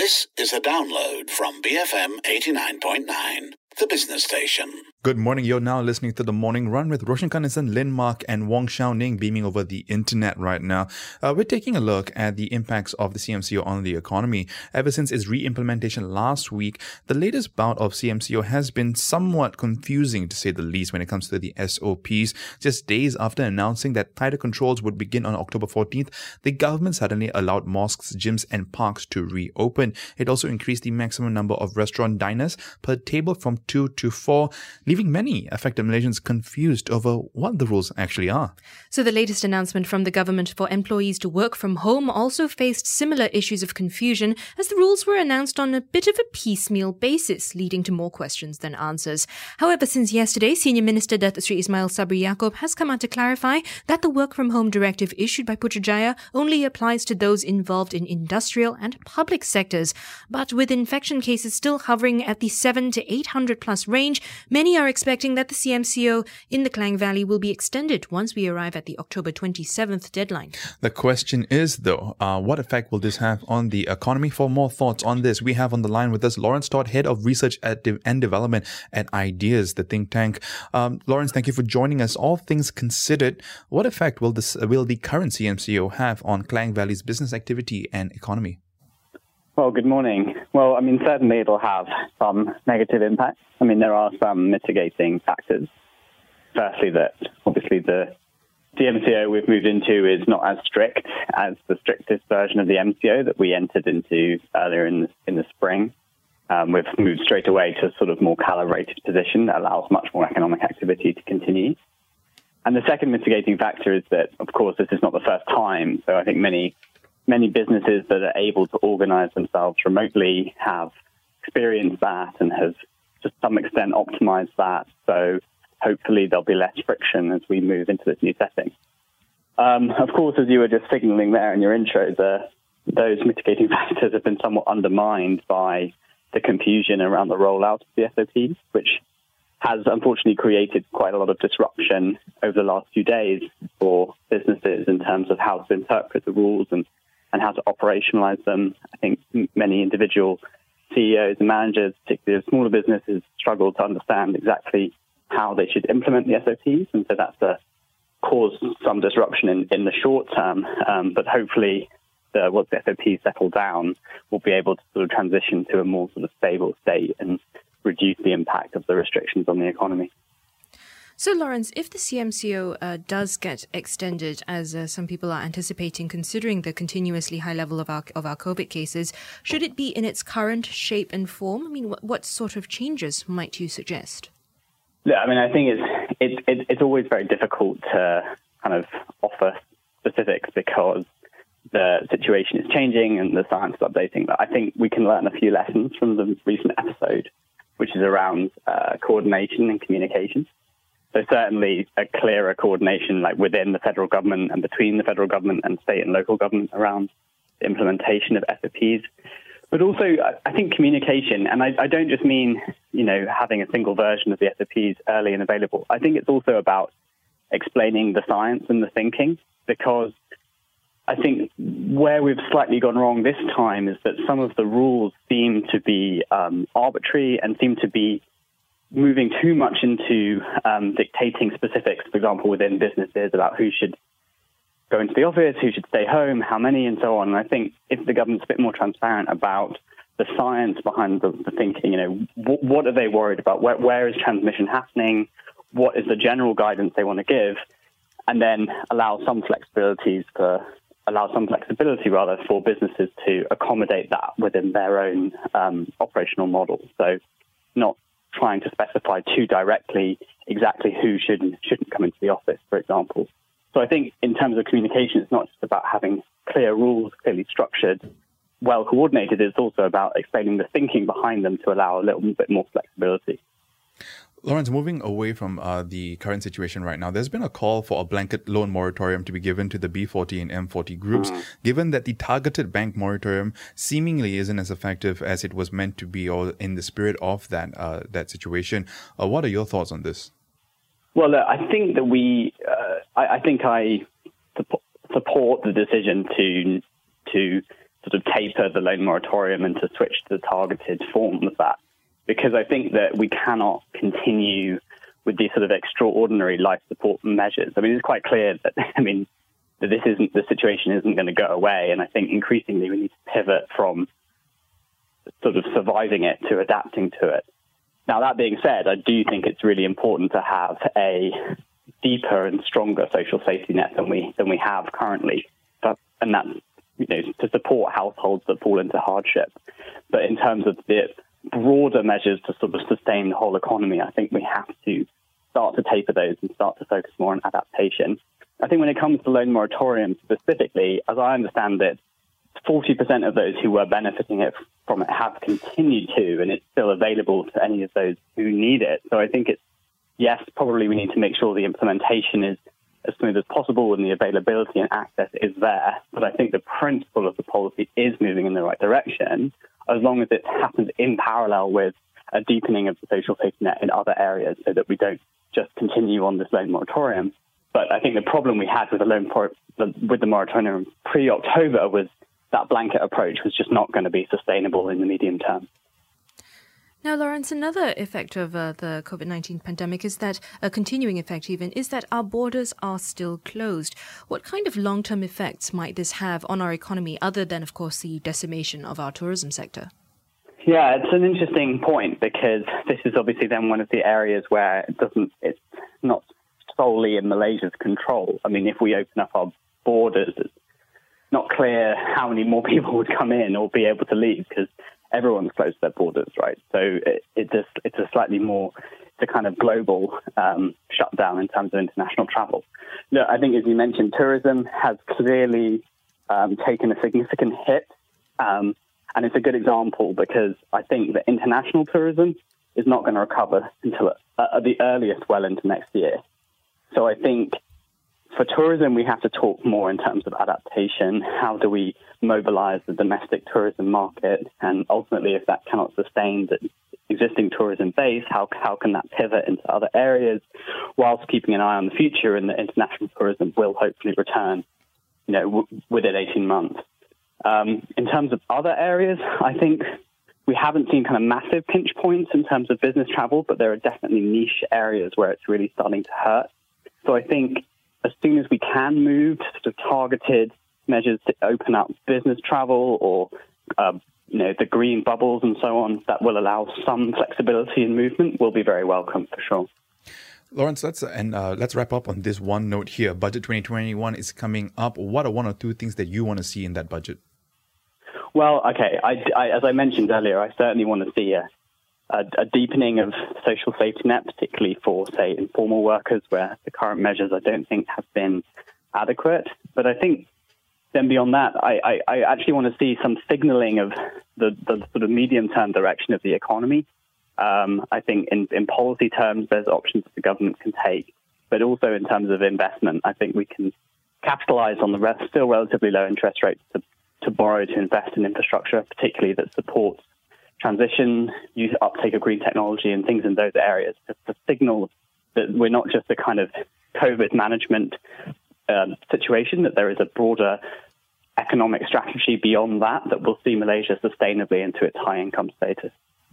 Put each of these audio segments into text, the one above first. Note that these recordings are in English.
This is a download from BFM 89.9, the business station. Good morning. You're now listening to The Morning Run with Roshan Kanesan, Lin Mark and Wong Shao Ning beaming over the internet right now. We're taking a look at the impacts of the CMCO on the economy. Ever since its re-implementation last week, the latest bout of CMCO has been somewhat confusing, to say the least, when it comes to the SOPs. Just days after announcing that tighter controls would begin on October 14th, the government suddenly allowed mosques, gyms and parks to reopen. It also increased the maximum number of restaurant diners per table from 2 to 4, leaving many affected Malaysians confused over what the rules actually are. So the latest announcement from the government for employees to work from home also faced similar issues of confusion, as the rules were announced on a bit of a piecemeal basis, leading to more questions than answers. However, since yesterday, Senior Minister Datuk Seri Ismail Sabri Yaakob has come out to clarify that the work from home directive issued by Putrajaya only applies to those involved in industrial and public sectors. But with infection cases still hovering at the 700 to 800 plus range, many are expecting that the CMCO in the Klang Valley will be extended once we arrive at the October 27th deadline. The question is, though, what effect will this have on the economy? For more thoughts on this, we have on the line with us Lawrence Todd, Head of Research and Development at Ideas, the think tank. Lawrence, thank you for joining us. All things considered, what effect will the current CMCO have on Klang Valley's business activity and economy? Well, good morning. Well, certainly it'll have some negative impact. There are some mitigating factors. Firstly, that obviously the CMCO we've moved into is not as strict as the strictest version of the MCO that we entered into earlier in the spring. We've moved straight away to a sort of more calibrated position that allows much more economic activity to continue. And the second mitigating factor is that, of course, this is not the first time. So I think many businesses that are able to organize themselves remotely have experienced that and have to some extent optimized that. So hopefully there'll be less friction as we move into this new setting. Of course, as you were just signaling there in your intro, those mitigating factors have been somewhat undermined by the confusion around the rollout of the SOPs, which has unfortunately created quite a lot of disruption over the last few days for businesses in terms of how to interpret the rules and how to operationalize them. I think many individual CEOs and managers, particularly of smaller businesses, struggle to understand exactly how they should implement the SOPs. And so that's caused some disruption in the short term. But hopefully, once the SOPs settle down, we'll be able to sort of transition to a more sort of stable state and reduce the impact of the restrictions on the economy. So, Lawrence, if the CMCO does get extended, as some people are anticipating, considering the continuously high level of our COVID cases, should it be in its current shape and form? What sort of changes might you suggest? Yeah, I think it's always very difficult to kind of offer specifics because the situation is changing and the science is updating. But I think we can learn a few lessons from the recent episode, which is around coordination and communication. So certainly a clearer coordination like within the federal government and between the federal government and state and local government around the implementation of SOPs. But also, I think communication, and I don't just mean, having a single version of the SOPs early and available. I think it's also about explaining the science and the thinking, because I think where we've slightly gone wrong this time is that some of the rules seem to be arbitrary and seem to be moving too much into dictating specifics, for example, within businesses about who should go into the office, who should stay home, how many, and so on. And I think if the government's a bit more transparent about the science behind the thinking, what are they worried about? Where is transmission happening? What is the general guidance they want to give? And then allow some flexibility for businesses to accommodate that within their own operational model. So not trying to specify too directly exactly who should and shouldn't come into the office, for example. So I think in terms of communication, it's not just about having clear rules, clearly structured, well coordinated. It's also about explaining the thinking behind them to allow a little bit more flexibility. Lawrence, moving away from the current situation right now, there's been a call for a blanket loan moratorium to be given to the B40 and M40 groups, given that the targeted bank moratorium seemingly isn't as effective as it was meant to be, or in the spirit of that situation. What are your thoughts on this? Well, I think that I support the decision to sort of taper the loan moratorium and to switch to targeted forms of that. Because I think that we cannot continue with these sort of extraordinary life support measures. I mean, it's quite clear that, that the situation isn't going to go away. And I think increasingly we need to pivot from sort of surviving it to adapting to it. Now, that being said, I do think it's really important to have a deeper and stronger social safety net than we have currently. And that's, to support households that fall into hardship. But in terms of the broader measures to sort of sustain the whole economy, I think we have to start to taper those and start to focus more on adaptation. I think when it comes to loan moratorium specifically, as I understand it, 40% of those who were benefiting from it have continued to, and it's still available to any of those who need it. So I think yes, probably we need to make sure the implementation is as smooth as possible and the availability and access is there. But I think the principle of the policy is moving in the right direction, as long as it happens in parallel with a deepening of the social safety net in other areas so that we don't just continue on this loan moratorium. But I think the problem we had with the moratorium pre-October was that blanket approach was just not going to be sustainable in the medium term. Now, Lawrence, another effect of the COVID-19 pandemic is that, a continuing effect even, is that our borders are still closed. What kind of long-term effects might this have on our economy, other than, of course, the decimation of our tourism sector? Yeah, it's an interesting point, because this is obviously then one of the areas where it's not solely in Malaysia's control. I mean, if we open up our borders, it's not clear how many more people would come in or be able to leave, because everyone's closed their borders, right? So it's a slightly more, it's a kind of global shutdown in terms of international travel. Look, I think, as you mentioned, tourism has clearly taken a significant hit. And it's a good example, because I think that international tourism is not going to recover until at the earliest well into next year. So I think for tourism, we have to talk more in terms of adaptation. How do we mobilize the domestic tourism market? And ultimately, if that cannot sustain the existing tourism base, how can that pivot into other areas, whilst keeping an eye on the future, and the international tourism will hopefully return, within 18 months. In terms of other areas, I think we haven't seen kind of massive pinch points in terms of business travel, but there are definitely niche areas where it's really starting to hurt. So I think as soon as we can move to sort of targeted measures to open up business travel, or the green bubbles and so on, that will allow some flexibility in movement, will be very welcome for sure. Lawrence, let's wrap up on this one note here. Budget 2021 is coming up. What are one or two things that you want to see in that budget? Well, okay, as I mentioned earlier, I certainly want to see a deepening of social safety net, particularly for, say, informal workers, where the current measures I don't think have been adequate. But I think then beyond that, I actually want to see some signaling of the sort of medium-term direction of the economy. I think in policy terms, there's options that the government can take, but also in terms of investment, I think we can capitalize on the still relatively low interest rates to borrow to invest in infrastructure, particularly that supports transition, use uptake of green technology and things in those areas, to signal that we're not just a kind of COVID management situation, that there is a broader economic strategy beyond that will see Malaysia sustainably into its high income status.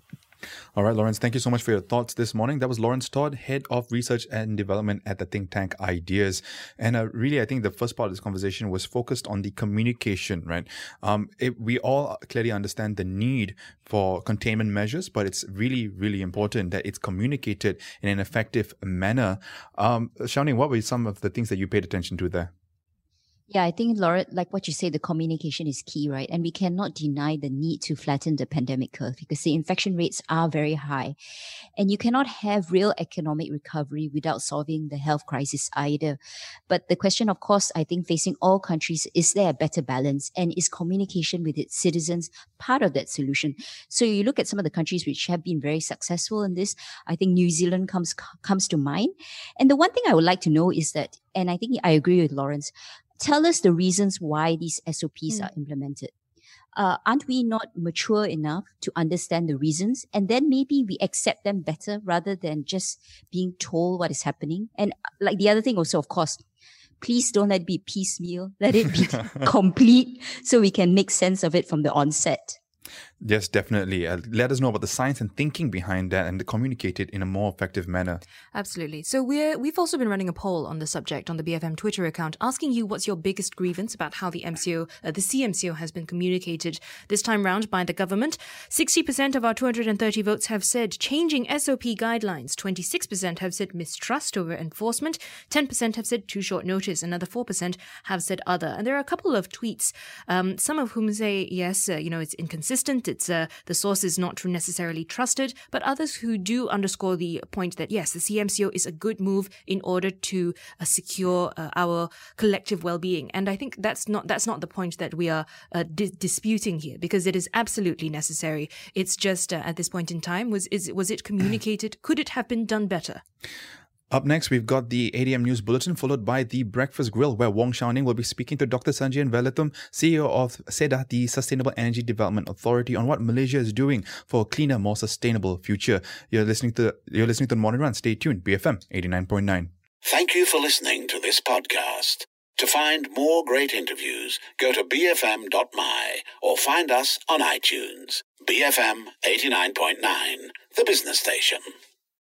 All right, Lawrence, thank you so much for your thoughts this morning. That was Lawrence Todd, Head of Research and Development at the think tank Ideas. And really, I think the first part of this conversation was focused on the communication, right? We all clearly understand the need for containment measures, but it's really, really important that it's communicated in an effective manner. Xiaoning, what were some of the things that you paid attention to there? Yeah, I think, Laura, like what you say, the communication is key, right? And we cannot deny the need to flatten the pandemic curve, because the infection rates are very high. And you cannot have real economic recovery without solving the health crisis either. But the question, of course, I think facing all countries, is there a better balance? And is communication with its citizens part of that solution? So you look at some of the countries which have been very successful in this. I think New Zealand comes to mind. And the one thing I would like to know is that, and I think I agree with Lawrence, tell us the reasons why these SOPs are implemented. Aren't we not mature enough to understand the reasons? And then maybe we accept them better rather than just being told what is happening. And like the other thing also, of course, please don't let it be piecemeal. Let it be complete so we can make sense of it from the onset. Yes, definitely. Let us know about the science and thinking behind that and communicate it in a more effective manner. Absolutely. So we've also been running a poll on the subject on the BFM Twitter account, asking you what's your biggest grievance about how the CMCO has been communicated this time round by the government. 60% of our 230 votes have said changing SOP guidelines. 26% have said mistrust over enforcement. 10% have said too short notice. Another 4% have said other. And there are a couple of tweets, some of whom say, yes, it's inconsistent. It's the source is not necessarily trusted, but others who do underscore the point that yes, the CMCO is a good move in order to secure our collective well-being. And I think that's not the point that we are disputing here, because it is absolutely necessary. It's just at this point in time, was it communicated? Could it have been done better? Up next, we've got the 8 a.m. News Bulletin, followed by the Breakfast Grill, where Wong Shao Ning will be speaking to Dr. Sanjayan Velathum, CEO of SEDA, the Sustainable Energy Development Authority, on what Malaysia is doing for a cleaner, more sustainable future. You're listening to the Morning Run. Stay tuned. BFM 89.9. Thank you for listening to this podcast. To find more great interviews, go to bfm.my or find us on iTunes. BFM 89.9, the business station.